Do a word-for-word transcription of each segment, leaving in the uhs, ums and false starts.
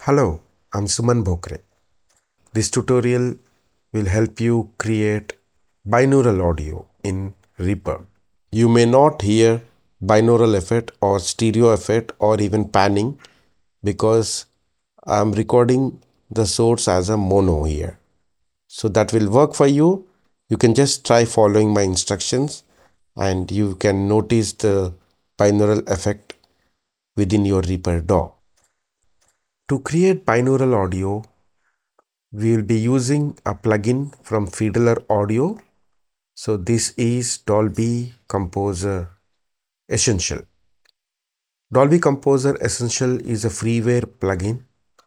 Hello, I'm Suman Bokre. This tutorial will help you create binaural audio in Reaper. You may not hear binaural effect or stereo effect or even panning because I'm recording the source as a mono here. So that will work for you. You can just try following my instructions and you can notice the binaural effect within your Reaper D A W. To create binaural audio, we will be using a plugin from Fiedler Audio. So this is Dolby Composer Essential. Dolby Composer Essential is a freeware plugin,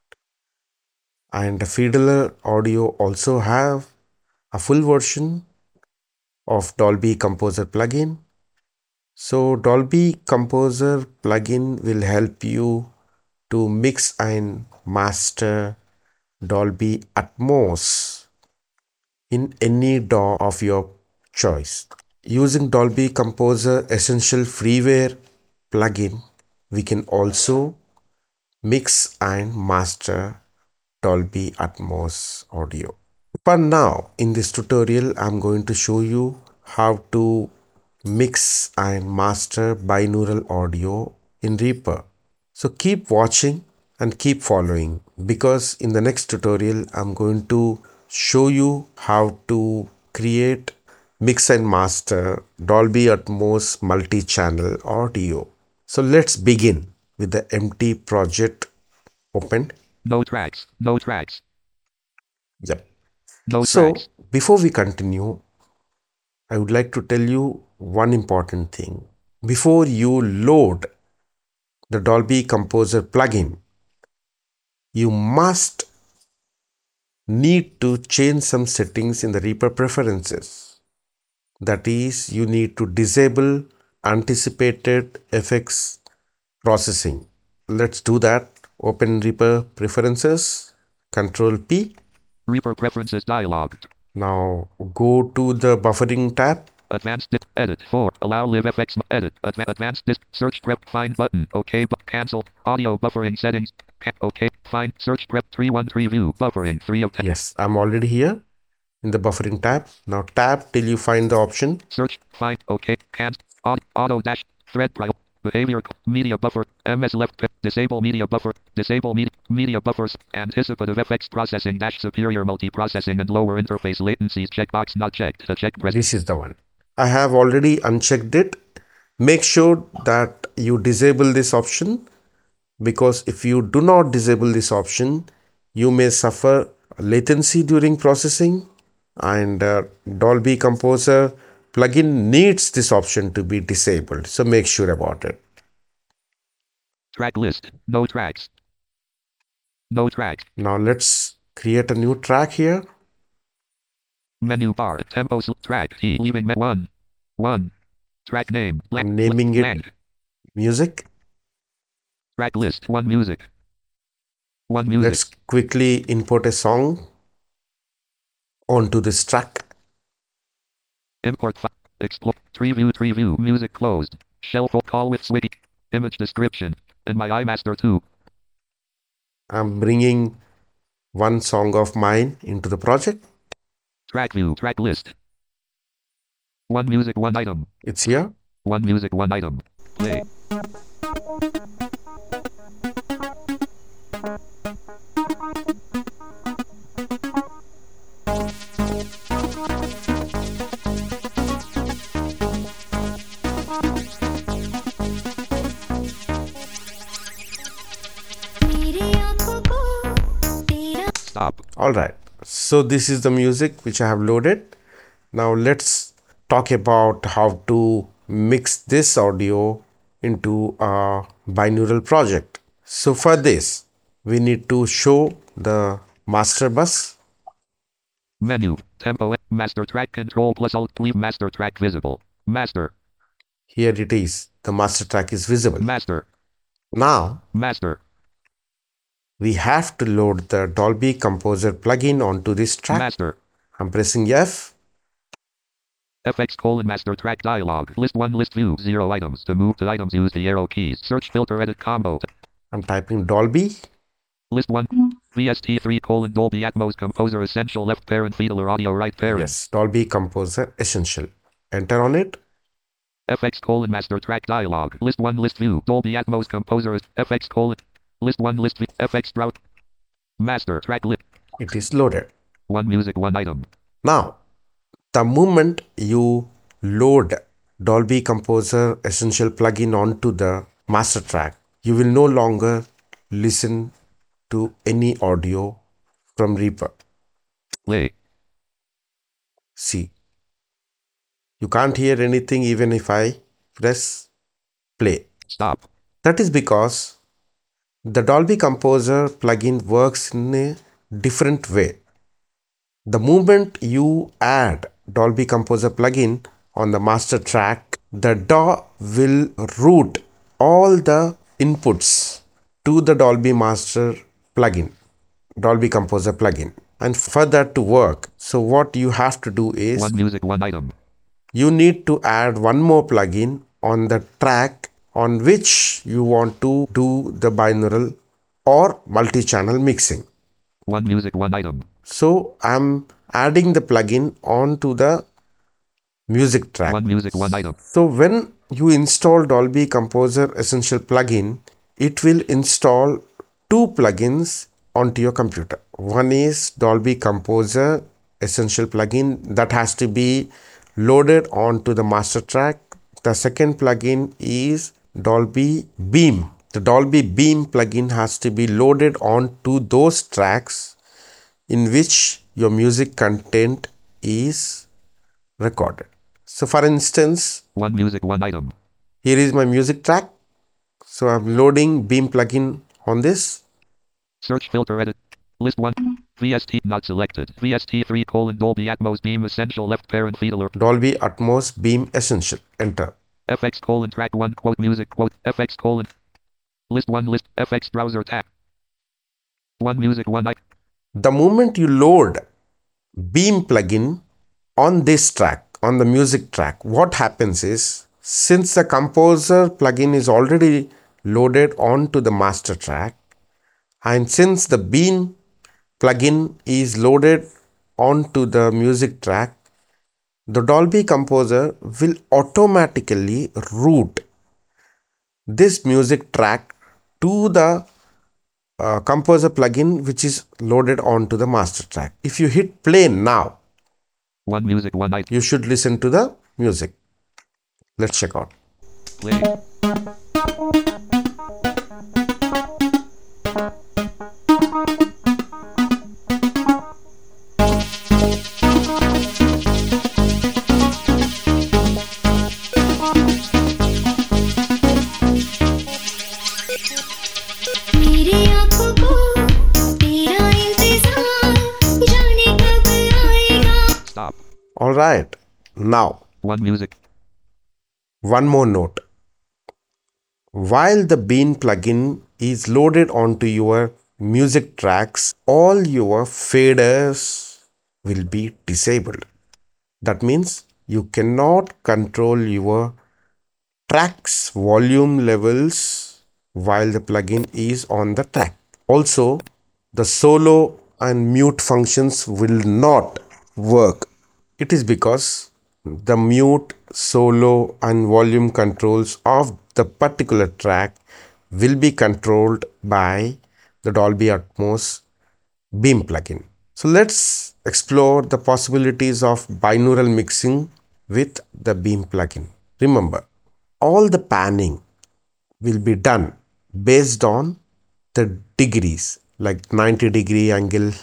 and Fiedler Audio also have a full version of Dolby Composer plugin. So Dolby Composer plugin will help you to mix and master Dolby Atmos in any D A W of your choice. Using Dolby Composer Essential freeware plugin, we can also mix and master Dolby Atmos audio. For now, in this tutorial, I'm going to show you how to mix and master binaural audio in Reaper. So keep watching and keep following, because in the next tutorial, I'm going to show you how to create, mix and master Dolby Atmos multi-channel audio. So let's begin with the empty project opened. No tracks, no tracks, Yep. no So tracks. before we continue, I would like to tell you one important thing. Before you load the Dolby Composer plugin, you must need to change some settings in the Reaper preferences. That is, you need to disable anticipated effects processing. Let's do that. Open Reaper preferences, Control P. Reaper preferences dialog. Now go to the buffering tab. Advanced disc edit four. Allow live F X edit. Adva advanced disc search prep find button. OK but cancel. Audio buffering settings. OK find search prep three one three view buffering three of ten. Yes, I'm already here in the buffering tab. Now tap till you find the option. Search find OK cancel. Auto, auto dash thread prior behavior media buffer M S left pip disable media buffer disable media media buffers anticipative F X processing dash superior multiprocessing and lower interface latencies checkbox not checked. The check press. This is the one. I have already unchecked it. Make sure that you disable this option, because if you do not disable this option, you may suffer latency during processing, and uh, Dolby Composer plugin needs this option to be disabled. So make sure about it. Track list. No tracks. No tracks. Now let's create a new track here. Menu bar. Tempo track. Key. Leaving me one. One. Track name. Blank. I'm naming it blank. music. Track list. One music. One music. Let's quickly import a song onto this track. Import file. Explore. Tree view. Tree view. Music closed. Shell call with switch. Image description. In my iMaster two. I'm bringing one song of mine into the project. Track view. Track list. One music. One item. It's here. One music. One item. Play. Stop. All right. So this is the music which I have loaded. Now let's talk about how to mix this audio into a binaural project. So for this, we need to show the master bus. Menu. Tempo. Master track control plus alt leave master track visible. Master. Here it is. The master track is visible. Master. Now, Master. we have to load the Dolby Composer plugin onto this track. Master. I'm pressing F. F X colon master track dialog. List one list view. Zero items. To move to items use the arrow keys. Search filter edit combo. I'm typing Dolby. List one. V S T three colon Dolby Atmos Composer Essential left parent Fiedler audio right parent. Yes, Dolby Composer Essential. Enter on it. F X colon master track dialog. List one list view. Dolby Atmos Composer F X colon. List one list view. F X drought. Master track list. It is loaded. One music, one item. Now, the moment you load Dolby Composer Essential plugin onto the master track, you will no longer listen to any audio from Reaper. Play. See, you can't hear anything even if I press play. Stop. That is because the Dolby Composer plugin works in a different way. The moment you add Dolby Composer plugin on the master track, the D A W will route all the inputs to the Dolby Master plugin, Dolby Composer plugin. And for that to work, so what you have to do is One music, one item. you need to add one more plugin on the track on which you want to do the binaural or multi-channel mixing. One music, one item. So I'm adding the plugin onto the music track. One music, one item. So when you install Dolby Composer Essential plugin, it will install two plugins onto your computer. One is Dolby Composer Essential plugin that has to be loaded onto the master track. The second plugin is Dolby Beam. The Dolby Beam plugin has to be loaded onto those tracks in which your music content is recorded. So for instance, One music, one item. here is my music track. So I'm loading Beam plugin on this. Search filter edit. List one. V S T not selected. V S T three colon Dolby Atmos Beam Essential left parent Fiedler. Dolby Atmos Beam Essential. Enter. F X colon track one quote music quote F X colon. List one list F X browser tab. One music, one item. The moment you load Beam plugin on this track, on the music track, what happens is, since the Composer plugin is already loaded onto the master track, and since the Beam plugin is loaded onto the music track, the Dolby Composer will automatically route this music track to the uh, Composer plugin which is loaded onto the master track. If you hit play now, One music, one item. you should listen to the music. Let's check out. Play. मेरी आँखों को तेरा इंतजार जाने कब आएगा. Stop. All right. Now, One music. one more note. While the Beam plugin is loaded onto your music tracks, all your faders will be disabled. That means you cannot control your tracks volume levels while the plugin is on the track. Also, the solo and mute functions will not work. It is because the mute, solo and volume controls of the particular track will be controlled by the Dolby Atmos Beam plugin. So let's explore the possibilities of binaural mixing with the Beam plugin. Remember, all the panning will be done based on the degrees, like ninety degree angle,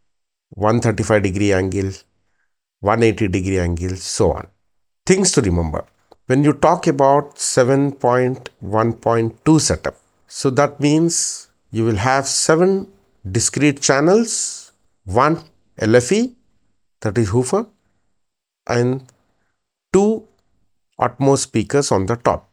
one thirty-five degree angle, one eighty degree angle, so on. Things to remember. When you talk about seven point one point two setup, so that means you will have seven discrete channels, one L F E, that is woofer, and two Atmos speakers on the top.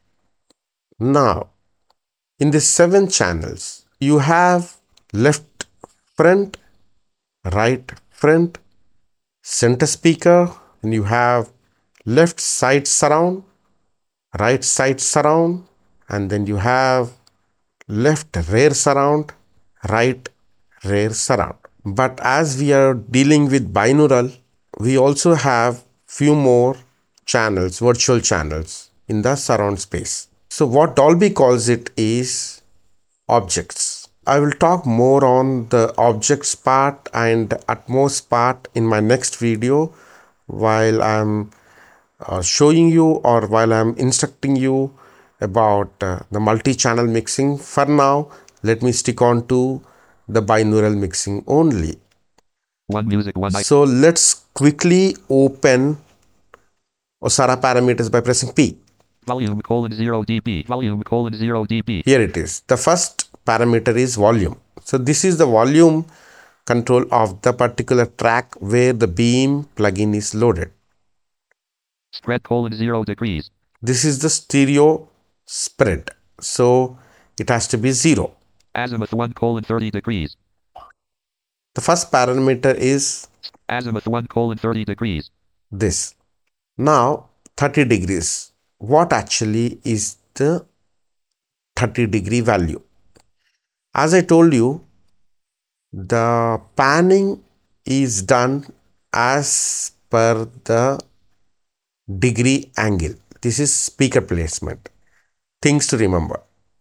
Now, in the seven channels, you have left front, right front, center speaker, and you have left side surround, right side surround, and then you have left rear surround, right rare surround. But as we are dealing with binaural, we also have few more channels, virtual channels in the surround space. So what Dolby calls it is objects. I will talk more on the objects part and Atmos part in my next video while I'm uh, showing you or while I'm instructing you about uh, the multi-channel mixing. For now, let me stick on to the binaural mixing only. One music, one item. So let's quickly open Osara parameters by pressing P. Volume colon zero dB. Volume colon zero dB. Here it is. The first parameter is volume. So this is the volume control of the particular track where the Beam plugin is loaded. Spread colon zero degrees. This is the stereo spread. So it has to be zero. Azimuth one colon thirty degrees. The first parameter is Azimuth one colon thirty degrees. this. Now thirty degrees. What actually is the thirty degree value? As I told you, the panning is done as per the degree angle. This is speaker placement. Things to remember.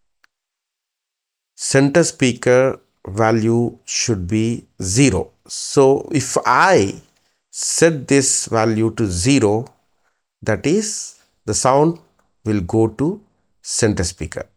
Center speaker value should be zero. So if I set this value to zero, that is the sound will go to center speaker.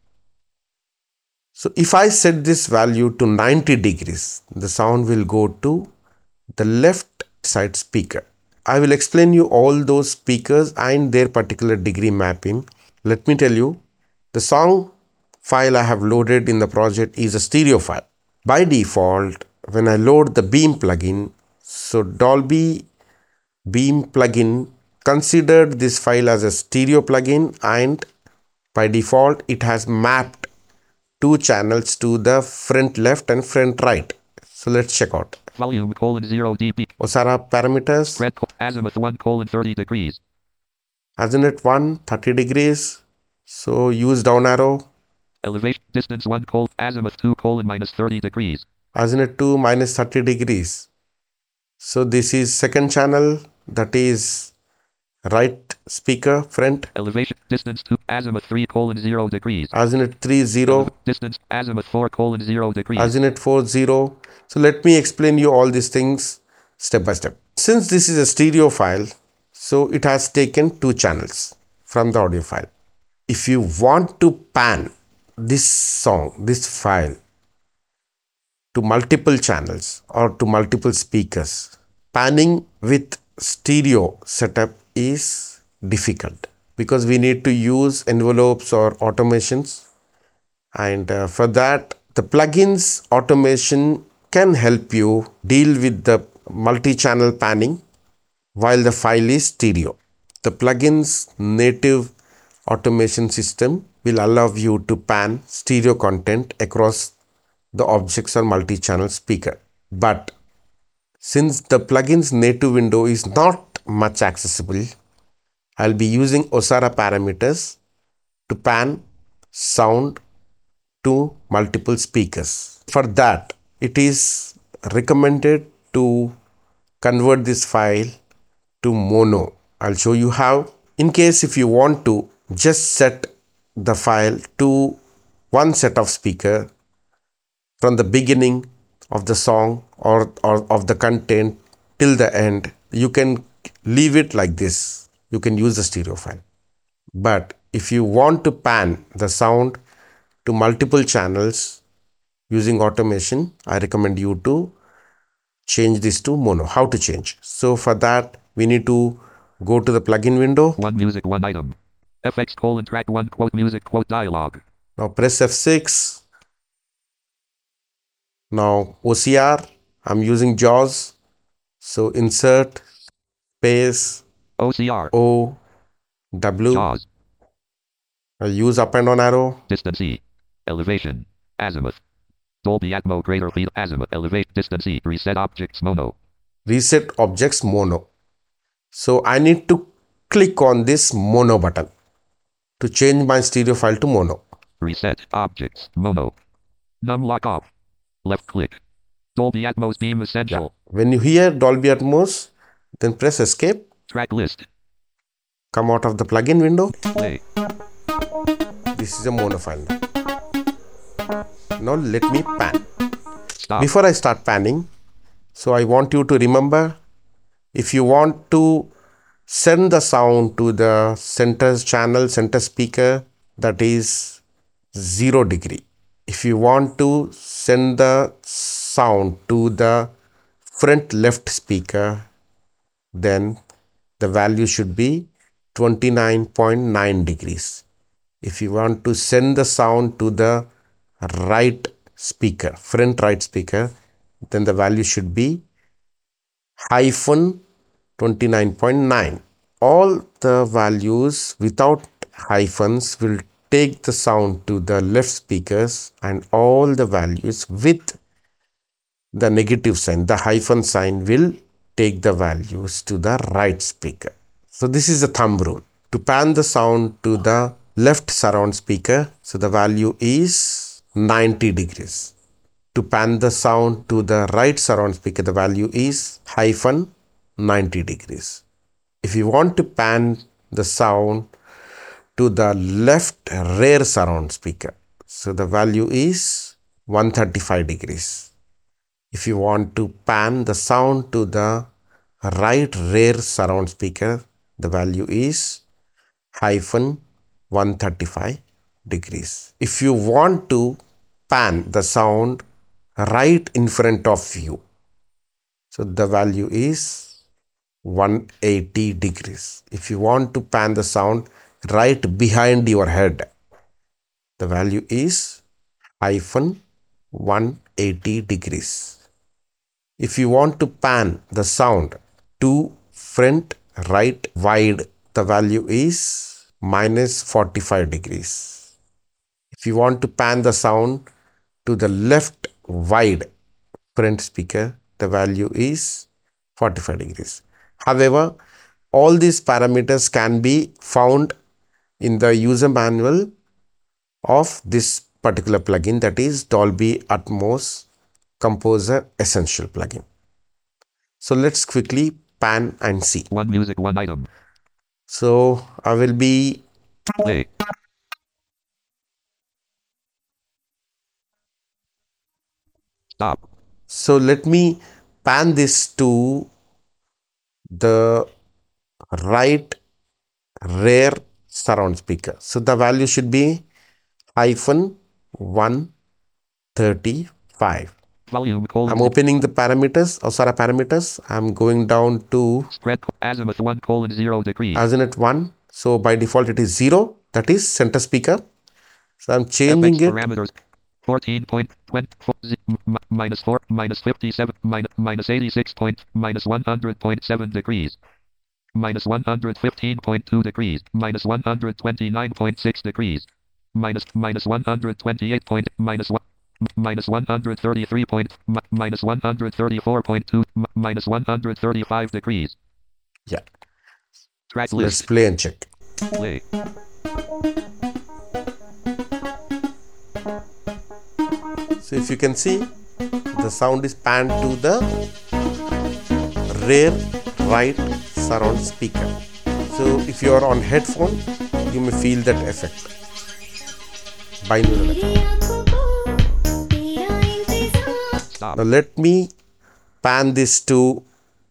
So if I set this value to ninety degrees, the sound will go to the left side speaker. I will explain you all those speakers and their particular degree mapping. Let me tell you, the song file I have loaded in the project is a stereo file. By default, when I load the Beam plugin, so Dolby Beam plugin considered this file as a stereo plugin, and by default it has mapped two channels to the front left and front right. So let's check out. Volume colon zero dB. Osara parameters. Spread co- azimuth one colon thirty degrees. Azimuth one, thirty degrees. So use down arrow. Elevation distance one colon azimuth two colon minus thirty degrees. Azimuth two minus thirty degrees. So this is second channel, that is right speaker front. Elevation distance two azimuth three colon zero degrees. Azimuth three zero. Distance azimuth four colon zero degrees. Azimuth four zero. So let me explain you all these things step by step. Since this is a stereo file, so it has taken two channels from the audio file. If you want to pan this song, this file to multiple channels or to multiple speakers, panning with stereo setup is difficult because we need to use envelopes or automations, and uh, for that the plugins automation can help you deal with the multi-channel panning while the file is stereo. The plugins native automation system will allow you to pan stereo content across the objects or multi-channel speaker. But since the plugins native window is not much accessible, I'll be using Osara parameters to pan sound to multiple speakers. For that, it is recommended to convert this file to mono. I'll show you how. In case if you want to just set the file to one set of speaker from the beginning of the song or, or of the content till the end, you can leave it like this. You can use the stereo file. But if you want to pan the sound to multiple channels using automation, I recommend you to change this to mono. How to change? So for that, we need to go to the plugin window. One music, one item. F X colon track one quote music quote dialog. Now press F six. Now O C R, I'm using JAWS. So insert space O C R. O W. JAWS. I use up and down arrow. Distance E. Elevation. Azimuth. Dolby Atmos greater field azimuth elevate distance E. Reset objects mono. Reset objects mono. So I need to click on this mono button to change my stereo file to mono. Reset objects mono. Num lock off. Left click. Dolby Atmos Beam Essential. When you hear Dolby Atmos, then press escape, Track list. come out of the plugin window. Play. This is a mono file. Now let me pan. Stop. Before I start panning, so I want you to remember, if you want to send the sound to the center channel, center speaker, that is zero degree. If you want to send the sound to the front left speaker, then the value should be twenty-nine point nine degrees. If you want to send the sound to the right speaker, front right speaker, then the value should be hyphen twenty-nine point nine. All the values without hyphens will take the sound to the left speakers, and all the values with the negative sign, the hyphen sign, will take the values to the right speaker. So this is a thumb rule. To pan the sound to the left surround speaker, so the value is ninety degrees. To pan the sound to the right surround speaker, the value is hyphen ninety degrees. If you want to pan the sound to the left rear surround speaker, so the value is one hundred thirty-five degrees. If you want to pan the sound to the right rear surround speaker, the value is hyphen one hundred thirty-five degrees. If you want to pan the sound right in front of you, so the value is one hundred eighty degrees. If you want to pan the sound right behind your head, the value is hyphen one hundred eighty degrees. If you want to pan the sound to front right wide, the value is minus forty-five degrees. If you want to pan the sound to the left wide front speaker, the value is forty-five degrees. However, all these parameters can be found in the user manual of this particular plugin, that is Dolby Atmos Composer Essential plugin. So let's quickly pan and see. One music, one item. So I will be Play. Stop. so let me pan this to the right rear surround speaker. So the value should be hyphen one thirty-five. Volume colon. I'm opening the parameters, or sorry, parameters. I'm going down to Spread azimuth one colon zero degrees. azimuth one. So by default it is zero. That is center speaker. So I'm changing F X it. parameters. fourteen point two zero minus four minus fifty-seven minus minus eighty-six point minus one hundred point seven degrees. Minus one hundred fifteen point two degrees. Minus one hundred twenty-nine point six degrees. Minus minus one hundred twenty-eight point minus one. Minus one hundred thirty-three point minus one hundred thirty-four point two minus one hundred thirty-five degrees. Yeah. Track So let's list. play and check. Play. So if you can see, the sound is panned to the rear right surround speaker. So if you are on headphone, you may feel that effect. Binaural effect. तेरी आँखों को तेरा इंतजार Stop. Now let me pan this to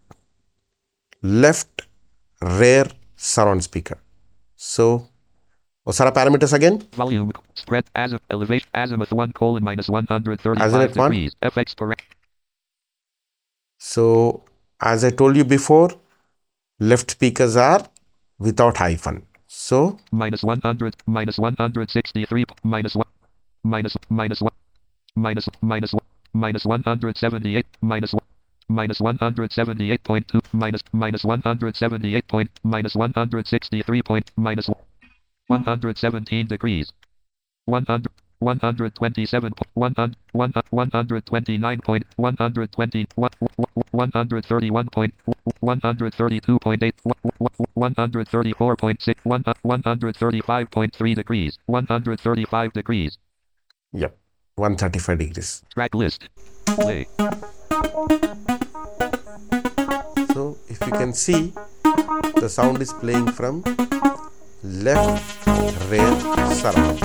left rear surround speaker. So, what are the parameters again? Volume. Spread azimuth elevation azimuth one colon minus one hundred thirty-five Azimuth one? degrees. F X per. So, as I told you before, left speakers are without hyphen. So, Minus one hundred, minus one hundred sixty-three, minus one, minus, minus one, minus, minus one, minus one hundred seventy-eight, minus one, minus one hundred seventy-eight point two, minus, minus one hundred seventy-eight point, minus one hundred sixty-three point, minus one hundred seventeen degrees. one hundred, one hundred twenty-seven, one hundred, one hundred twenty-nine point, one hundred twenty, one hundred thirty-one point, one hundred thirty-two point eight, one hundred thirty-four point six, one hundred thirty-five point three degrees, one hundred thirty-five degrees. yep, one hundred thirty-five degrees. Track list. Play. see the sound is playing from left rear surround.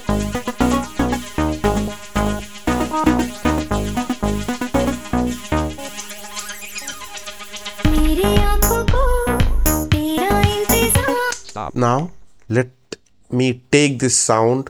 मेरी आँखों को तेरा इंतजार Stop. Now let me take this sound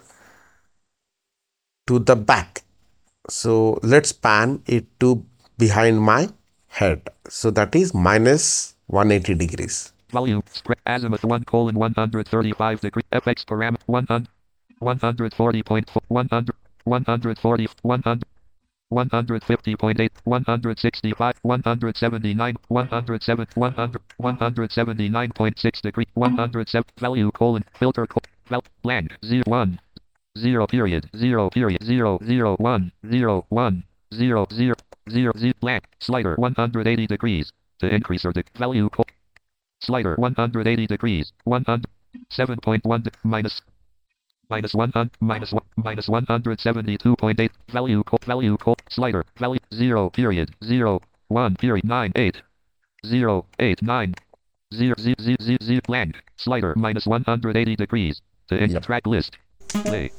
to the back. So let's pan it to behind my head. So that is minus one hundred eighty degrees. Volume. Spread. Azimuth one colon one hundred thirty-five degree. F X param. one hundred. one hundred forty point four. one hundred. one hundred forty. one hundred. one hundred fifty point eight. one hundred sixty-five. one hundred seventy-nine. one hundred seven. one hundred. one hundred seventy-nine point six degree. one hundred seven. Value colon. Filter. Co- val- blank. zero one. zero period. zero period. zero zero one. zero one. zero zero. zero zero. Blank. Slider one hundred eighty degrees. To increase or de- value. Co- Slider one hundred eighty degrees. one hundred seven point one de- minus minus one hundred minus one minus one hundred seventy-two point eight value co- value co- slider value zero period zero one period nine eight zero eight nine zero zero zero zero zero blank slider minus one hundred eighty degrees to in Yep. track list play.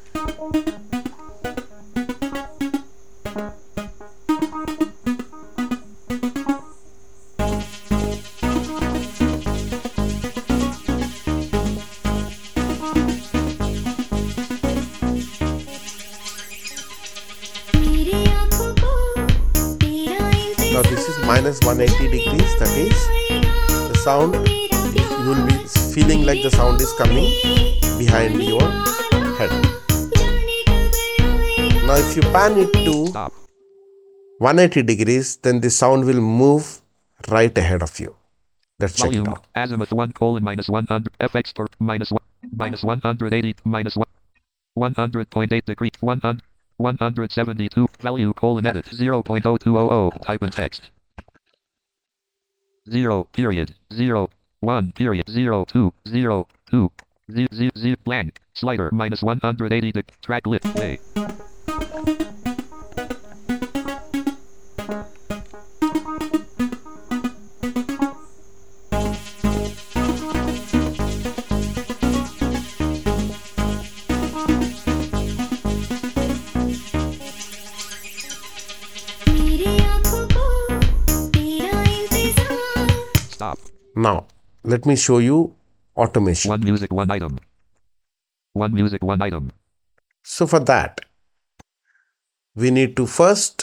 मेरी आँखों को तेरा Now this is minus one hundred eighty degrees. That is the sound. You will be feeling like the sound is coming behind your head. Now if you pan it to Stop. one hundred eighty degrees, then the sound will move right ahead of you. Let's check it Volume out. azimuth one colon minus one hundred F X per minus one minus one hundred eighty minus one one hundred point eight degree one hundred one hundred seventy-two value colon edit zero point zero two zero zero type in text zero period zero one period zero two zero two zero zero zero blank slider minus one hundred eighty de- track lit play. मेरी आँखों को तेरा इंतजार Stop. Now let me show you automation. One music one item. One music one item. So for that, we need to first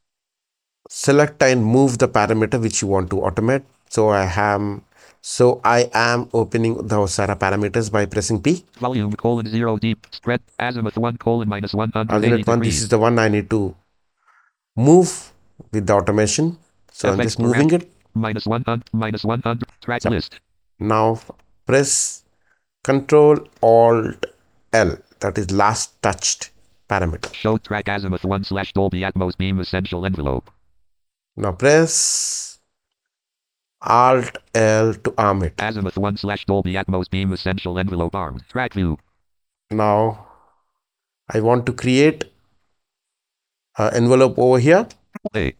select and move the parameter which you want to automate. So I am so I am opening the Osara parameters by pressing P. Volume colon zero deep spread azimuth one colon minus one hundred eighty Alternate one, this degrees. is the one I need to move with the automation. So I'm F X just moving param- it. Minus one hundred minus one hundred track list. Now press Control Alt L. That is last touched parameter. Show track azimuth one slash Dolby Atmos beam essential envelope. Now press Alt L to arm it. Azimuth one slash Dolby Atmos beam essential envelope arm. Track view. Now I want to create an envelope over here. Play.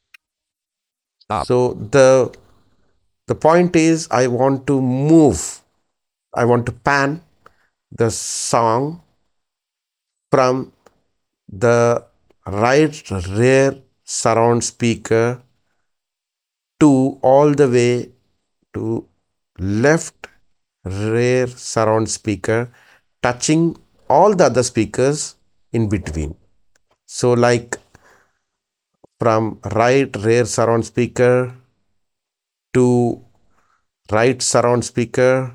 Stop. So the the point is I want to move. I want to pan the song from the right rear surround speaker to all the way to left rear surround speaker, touching all the other speakers in between. So like from right rear surround speaker to right surround speaker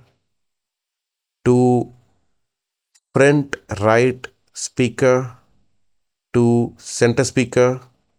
to front right speaker to center speaker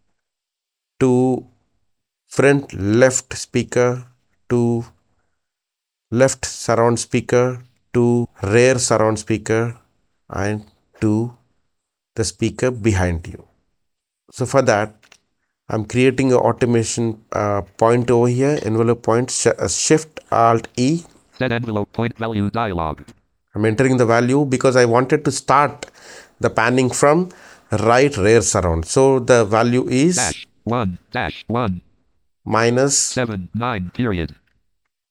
to front left speaker to left surround speaker to rear surround speaker and to the speaker behind you. So for that I'm creating an automation uh, point over here, envelope point, sh uh, shift alt E. Set envelope point value dialog. I'm entering the value because I wanted to start the panning from right rear surround. So the value is Dash one dash one minus seven nine period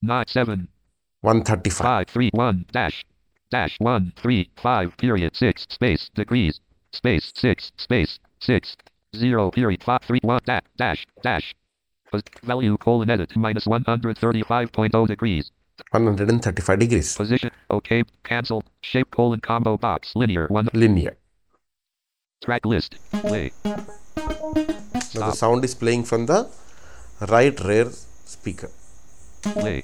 nine, seven, one thirty-five. five, three, one, dash, dash, one, three, five, period, six, space, degrees, space, six, space, six, zero, period, five, three, one, dash, dash, dash. Pos- Value colon edit minus one hundred thirty-five point zero degrees. one hundred thirty-five degrees. Position, OK, cancel, shape colon combo box, linear, one, Linear. track list, play, Now the stop, sound is playing from the right rear speaker. play.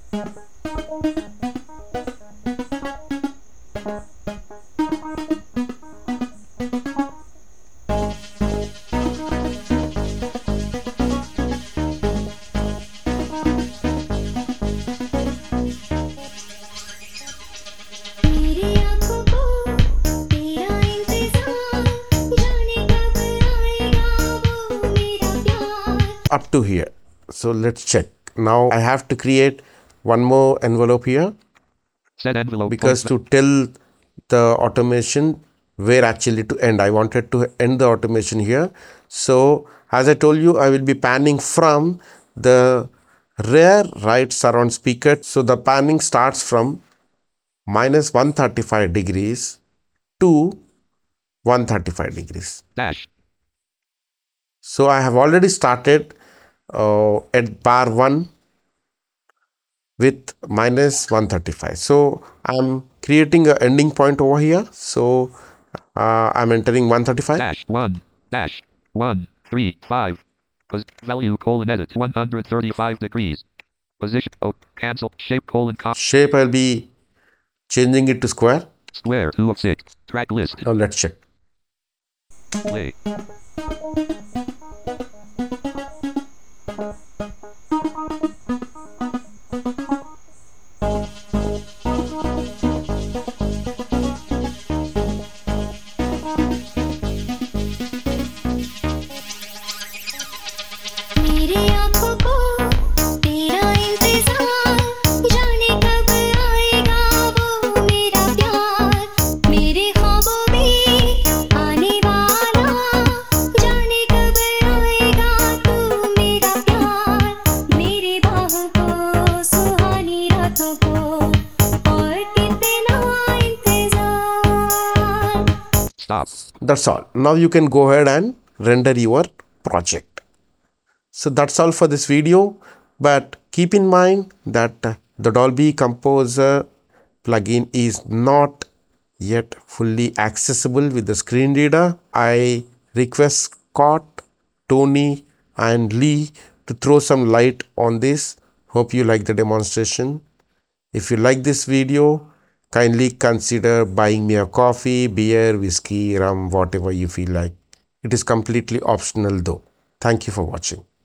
तेरी आँखों को तेरा इंतज़ार जाने कब आएगा वो मेरा प्यार Up to here. So let's check. Now I have to create one more envelope here Set envelope. because close to tell the automation where actually to end. I wanted to end the automation here. So as I told you, I will be panning from the rear right surround speaker. So the panning starts from minus one hundred thirty-five degrees to one hundred thirty-five degrees. dash, So I have already started uh, at bar one with minus one hundred thirty-five. So I'm creating a ending point over here. So uh, I'm entering one hundred thirty-five. dash, one, dash, one, three, five. Pos- value colon edit one hundred thirty-five degrees. Position, oh, cancel, shape colon com, Shape I'll be changing it to square. square, two of six. Track list, Now let's check. play. तेरी आँखों को तेरा इंतज़ार जाने कब आएगा वो मेरा प्यार मेरे ख्वाबों में आने वाला जाने कब आएगा तू मेरा प्यार मेरे बाहों को सुहानी रातों को और कितना इंतज़ार Stop. That's all. Now you can go ahead and render your project. So that's all for this video. But keep in mind that uh, the Dolby Composer plugin is not yet fully accessible with the screen reader. I request Scott, Tony and Lee to throw some light on this. Hope you like the demonstration. If you like this video, kindly consider buying me a coffee, beer, whiskey, rum, whatever you feel like. It is completely optional though. Thank you for watching.